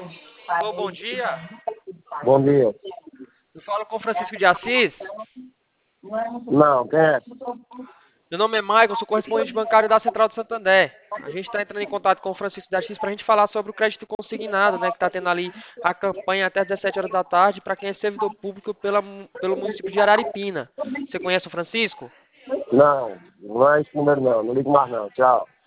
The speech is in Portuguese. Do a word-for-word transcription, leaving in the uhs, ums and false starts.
Alô, bom dia. Bom dia. Eu falo com o Francisco de Assis. Não, quem é? Meu nome é Maicon, sou correspondente bancário da Central do Santander. A gente está entrando em contato com o Francisco de Assis para a gente falar sobre o crédito consignado, né? Que está tendo ali a campanha até às dezessete horas da tarde para quem é servidor público pela, pelo município de Araripina. Você conhece o Francisco? Não, não é esse número não. Não ligo mais não. Tchau.